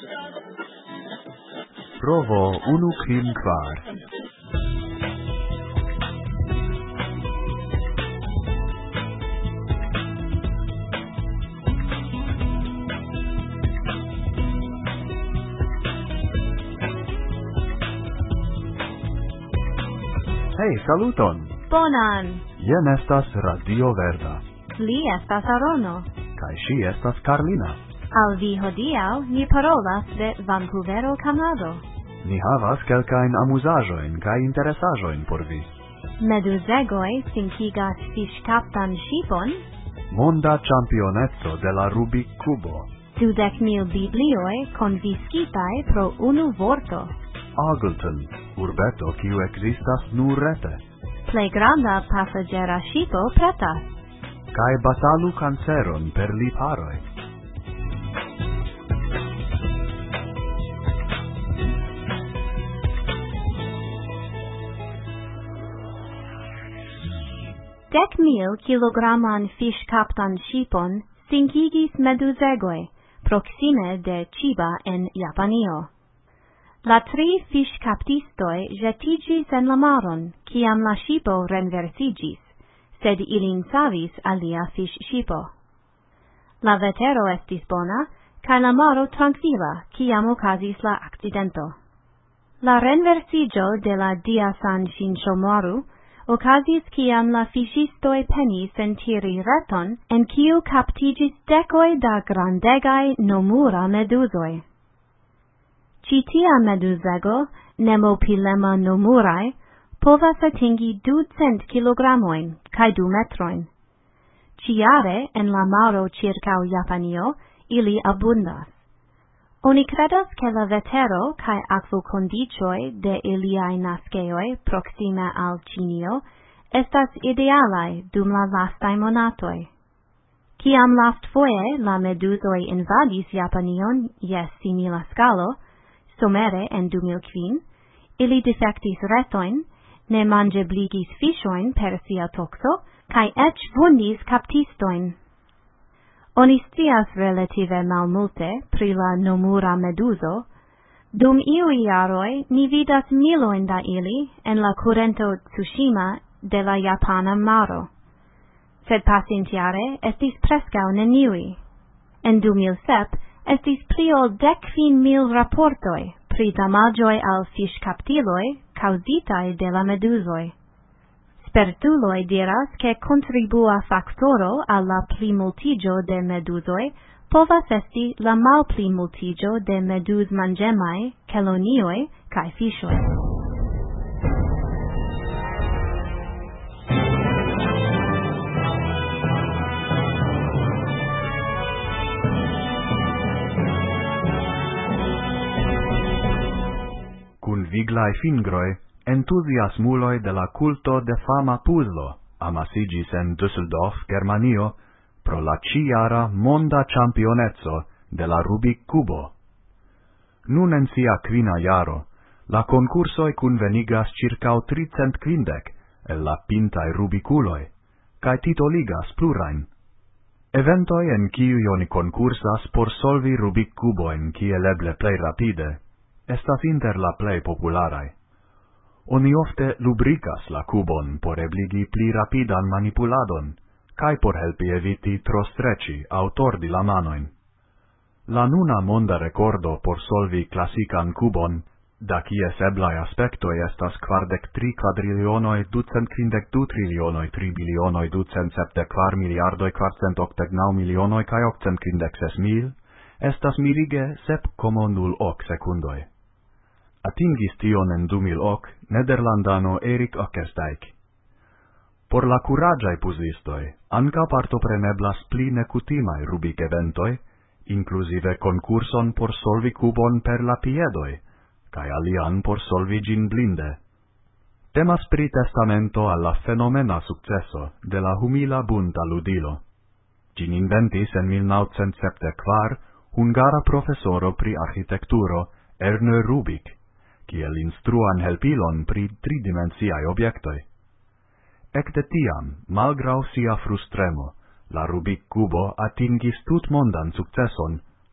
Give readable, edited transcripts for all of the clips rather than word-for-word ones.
Provo unu kvin kvar. Hei, saluton! Bonan! Jen estas Radio Verda. Li estas Arono. Kai ŝi estas Carlina. Al vi hodiaŭ ni parolas de Vancouvero, Kanado. Ni havas kelkajn amuzaĵojn kaj interesaĵojn por vi. Meduzegoj sinkigas fiŝkaptan ŝipon. Monda ĉampioneco de la Rubik-kubo. 20,000 biblioj konfiskitaj pro unu vorto. Ogleton, urbeto kiu ekzistas nur rete. Plej granda pasaĝera ŝipo pretas. Kaj batalu kanceron per lipharoj. Dekmil kilograman fiŝkaptan ŝipon sinkigis meduzegoj proksime de Chiba en Japanio. La 3 fiŝkaptistoj ĵetiĝis en la maron, kiam la ŝipo renversiĝis, sed ilin savis alia fiŝŝipo. La vetero estis bona, kaj la maro trankvila, kiam okazis la akcidento. La renversiĝo de la Diasan Shinshomaru okazis kiam la fiŝistoj penis entiri reton, en kiu kaptiĝis dekoj da grandegaj Nomura meduzoj. Ĉi tia meduzego, Nemopilema nomurae, povas atingi 200 kilogramojn kaj 2 metrojn. Ĉiare en la maro ĉirkaŭ Japanio ili abundas. Oni kredas ke la vetero kaj akvokondiĉoj de iliaj naskejoj proksime al Ĉinio estas idealaj dum la lastaj monatoj. Kiam lastfoje la meduzoj invadis Japanion je simila skalo, somere en 2005, ili defektis retojn, ne manĝebligis fiŝojn per sia tokso, kaj eĉ vundis kaptistojn. Oni scias relative malmulte pri la Nomura meduzo. Dum iuj jaroj ni vidas milojn da ili en la kurento Tsushima de la Japana maro. Sed pasintjare estis preskaŭ neniuj. En 2007 estis pli ol 10,000 raportoj pri damaĝoj al fiŝkaptiloj kaŭzitaj de la meduzoj. Spertuloj diras ke kontribua faktoro al la plimultiĝo de meduzoj povas esti la malplimultiĝo de meduzmanĝemaj kelonioj kaj fiŝoj. Kun viglaj fingroj, entuziasmuloj de la kulto de fama puzlo amasiĝis en Düsseldorf, Germanio, pro la ĉijara monda ĉampioneco de la Rubik-kubo. Nun en sia kvina jaro, la konkursoj kunvenigas ĉirkaŭ 350 el la pintaj rubikuloj, kaj titoligas plurajn. Eventoj en kiuj oni konkursas por solvi Rubik-kubojn kiel eble plej rapide, estas inter la plej popularaj. Oni ofte lubrikas la kubon por ebligi pli rapidan manipuladon, kaj por helpi eviti tro streĉi aŭ tordi la manojn. La nuna monda rekordo por solvi klasikan kubon, da kies eblaj aspektoj estas 43 kvadrilionoj 252 trilionoj 3 bilionoj 274 miliardoj 489 milionoj kaj 856 mil, estas mirige 7,08 sekundoj. Atingis tion en 2008 nederlandano Erik Okersdijk. Por la kuraĝaj puzlistoj ankaŭ partopreneblas pli nekutimaj Rubik-eventoj, inkluzive konkurson por solvi kubon per la piedoj, kaj alian por solvi ĝin blinde. Temas pri testamento al la fenomena sukceso de la humila bunta ludilo. Ĝin inventis en 1974 hungara profesoro pri arĥitekturo Ernő Rubik, kiel instruan helpilon pri tridimensiaj objektoj. Ekde tiam, malgraŭ sia frustremo, la Rubik-kubo atingis tutmondan sukceson,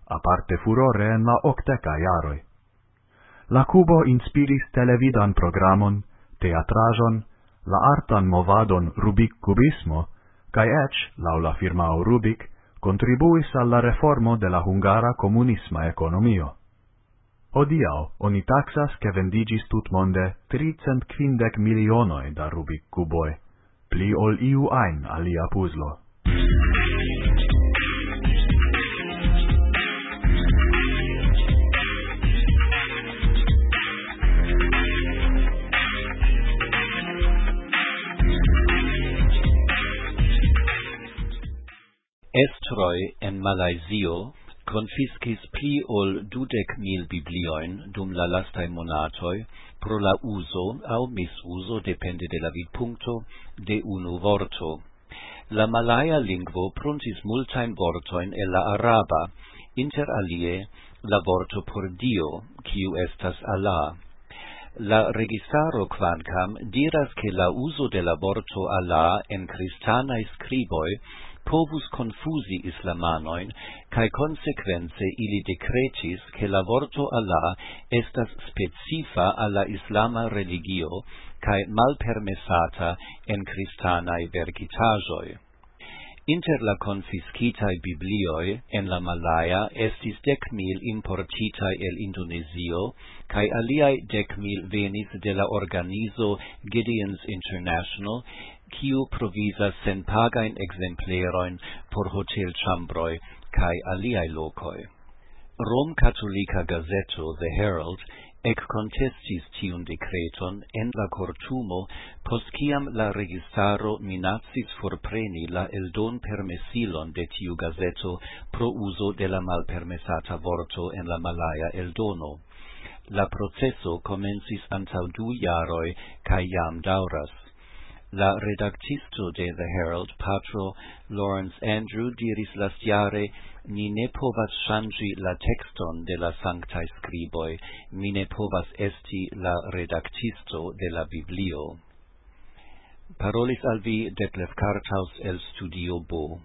aparte furore en la 80 jaroj. La cubo inspiris televidan programon, teatrajon, la artan movadon Rubik Kubismo, cae ec, lau la firmao Rubik, contribuis alla reformo de la hungara comunisma economio. Hodiau, oni taxas che vendigis tutmonde 350 milionoi da Rubik Kuboi, pli ol iu ein alia puzzlo. Estroi en Malaysio confiscis pli ol 20.000 biblioin dum la lastai monatoi pro la uso au misuso, depende de la vidpunkto, de unu vorto. La malaya lingvo pruntis multain vortoin el la araba, inter alie la vorto por Dio, kiu estas Allah. La registaro quancam diras che la uso de la vorto Allah en cristanae scriboi povus confusi islamanoin, cae consequence ili decretis che la vorto Allah estas specifa alla islama religio, cae malpermessata en cristanae verkitajoi. Inter la confiscitae biblioi en la Malaya estis 10.000 importitae el Indonesio, cae aliae 10.000 venis de la organizo Gideon's International, kiu provisas senpagain exempleroin por hotelchambroi cae aliae locoi. Rom Catholica Gazeto, The Herald, ec contestis tiun decreton en la cortumo, posciam la registaro minacis forpreni la eldon permesilon de tiu gazeto pro uso de la malpermessata vorto en la Malaya eldono. La processo comencis antau 2 jaroi, cae jam dauras. La redactisto de The Herald, patro Lawrence Andrew, diris lastjare: "Ni ne povas ŝanĝi la tekston de la sanctae scriboi, mi ne povas esti la redactisto de la Biblio." Parolis al vi Detlef Karthaus el Studio Bo.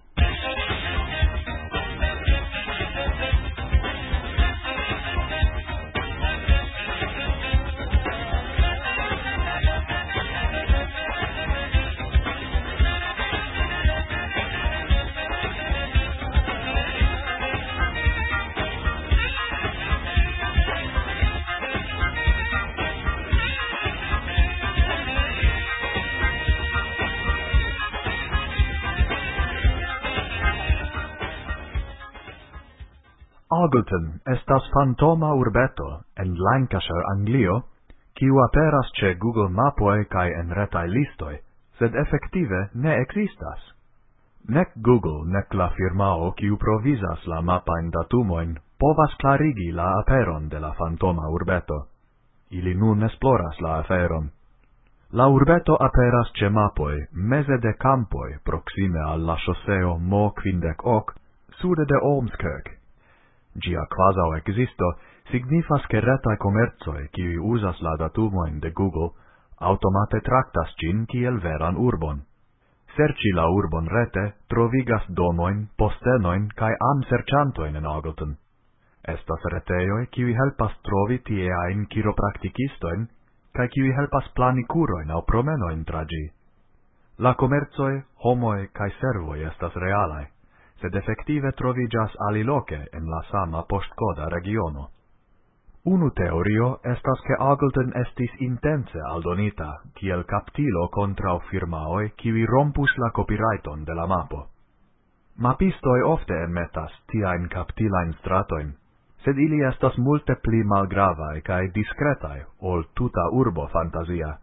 Ogleton estas fantoma urbeto en Lancashire, Anglio, kiu aperas ce Google Mapoi cae en retai listoi, sed effective ne existas. Nec Google, nec la firmao kiu provisas la mapain datumoin, povas clarigi la aperon de la fantoma urbeto. Ili nun esploras la aferon. La urbeto aperas ce mapoi, meze de campoi, proxime al la chausseo Mo 58, sude de Ormskirk. Gia quasau existo signifas che retai commercioi, qui usas la datumoin de Google, automate tractas gin kiel veran urbon. Serci la urbon rete, trovigas domoin, postenoin, cae serciantoin en Ogleton. Estas reteioi, qui helpas trovi tieain chiropracticistoin, cae qui helpas plani curoin au promenoin tra gi. La commercioi, homoi, cae servoi estas realai, sed effective trovigas aliloce en la sama postcoda regiono. Unu teorio estas che Ogleton estis intense aldonita, kiel captilo contrau firmaoi, kiwi rompus la copyrighton de la mapo. Mapistoi ofte emetas tiain captilain stratoin, sed ili estas multe pli malgravae cae discretae ol tuta urbo fantasia.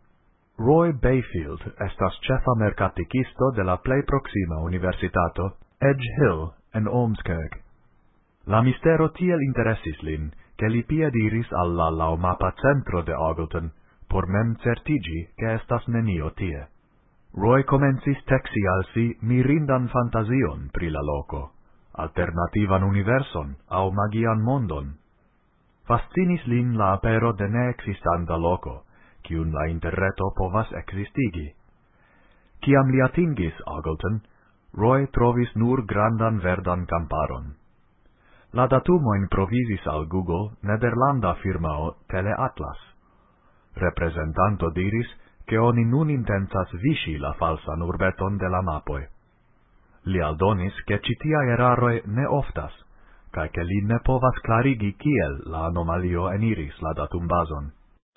Roy Bayfield estas cefa mercaticisto de la plei proxima universitato, Edge Hill en Ormskirk. La mistero tiel interessis lin, che li piediris al la laumapa centro de Ogleton, por mem certigi che estas nenio tie. Roy comencis texi al si mirindan fantasion pri la loco, alternativan universon au magian mondon. Fascinis lin la apero de ne existanda loco, cium la interreto povas existigi. Ciam li atingis Ogleton, Roy trovis nur grandan verdan camparon. La datumoin provisis al Google Nederlanda firmao Teleatlas. Representanto diris che oni nun intensas visi la falsan urbeton de la mapoi. Li aldonis che citia eraroi ne oftas, cae che li ne povas clarigi kiel la anomalio eniris la datumbason.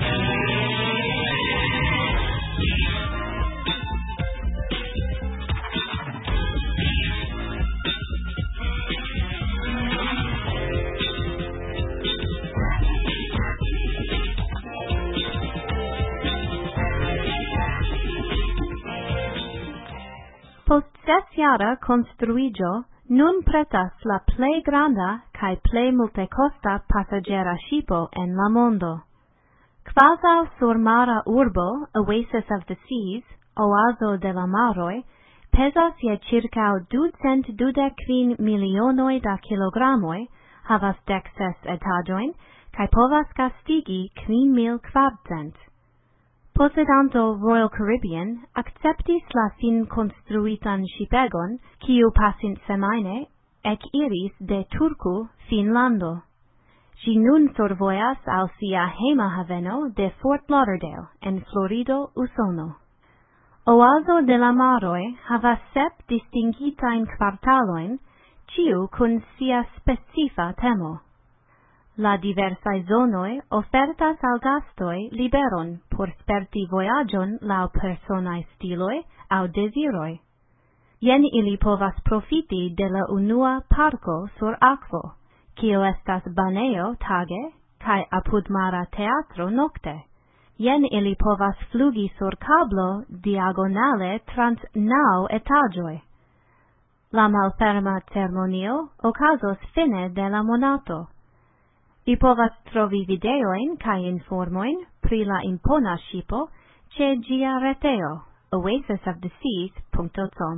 Post 6 jara construigio, nun pretas la plei granda cae plei multecosta passagera shipo en la mondo. Quasau sur mara urbo, oasis of the seas, oaso de la maroi, pesas je circau 225 milionoi da kilogramoi, havas 16 etajoin, cae povas gastigi 5.400. Posedanto Royal Caribbean acceptis la fin construitan shipegon, kiu pasint semaine, ec iris de Turku, Finlando. Gi nun survojas al sia hejma haveno de Fort Lauderdale, en Florido, Usono. Oazo de la maroi havas 7 distingitain kvartaloin, ciu kun sia specifa temo. La diversae zonoi ofertas al gastoi liberon por sperti voyagion lau personae stiloi au desiroi. Jen ili povas profiti de la unua parco sur aquo, kio estas baneo tage, cae apudmara teatro nocte. Jen ili povas flugi sur cablo diagonale trans 9 etagioi. La malferma ceremonio okazos fine de la monato. Vi povas trovi videoin cae informoin pri la impona shipo ce gia reteo, oasisoftheseas.com.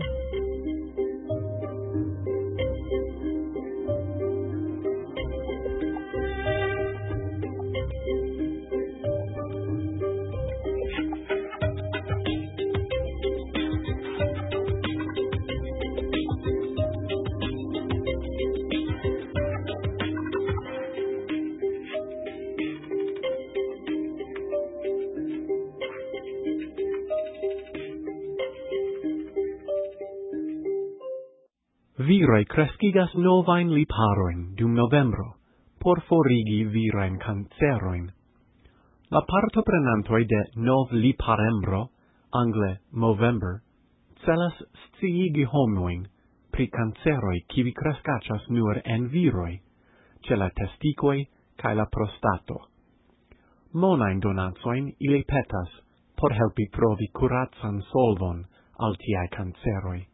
Viroi crescigas novain liparoin dum novembro, por forigi virain canceroin. La partoprenantoi de nov liparembro, angle Movember, celas sciigi homoin pri canceroi kivi crescachas nur en viroi, ce la testicoi cae la prostato. Monain donatsoin ili petas, por helpi trovi curatsan solvon al tiai canceroi.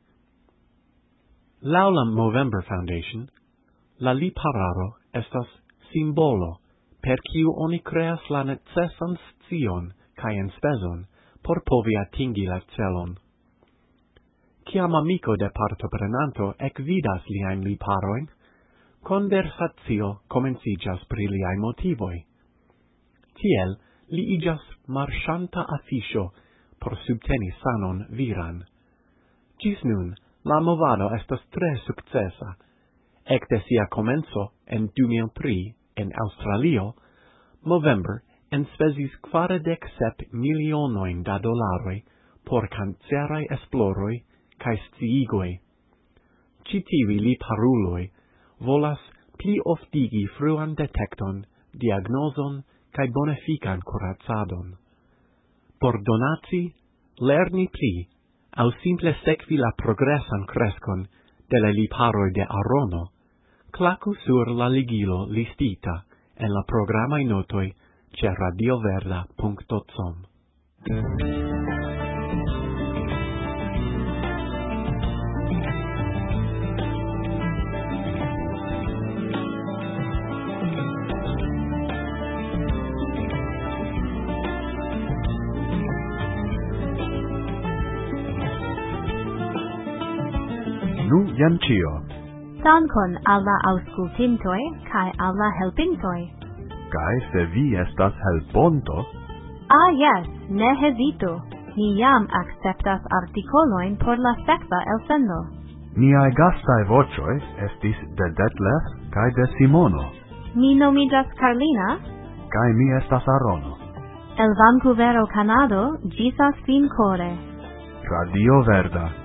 Lau la Movember Foundation, la lipararo estas simbolo per kiu oni creas la necesan scion cae enspezon por povi atingi la celon. Ciam amico de partoprenanto vidas liain liparoin, conversatio comencijas pri liai motivoi. Tiel li igas marchanta afficio por subteni sanon viran. Gis nun, la movado estas tre successa. Ecte sia comenzo en 2003 en Australio, Movember enspezis 47 milionoin da dolaroi por cancerai esploroi cae sciigoi. Citivi liparuloi volas pli oftigi fruan detecton, diagnoson cae bonifican curatsadon. Por donaci, lerni pli, au simple sekvi la progresan crescon de la liparoi de Arono, clacu sur la ligilo listita en la programai notoi ce radioverda.com. Nu jam cio. Dankon alla auscultintoi cae alla helpintoi. Cae se vi estas helponto, Yes, ne hesitu. Ni jam acceptas articoloin por la sekva elsendo. niai gastai vocioi estis de Detlef, cae de Simono. Mi nomigas Carlina. Cae mi estas Arono. El Vancouvero Canado gisas fin core. Radio Verda.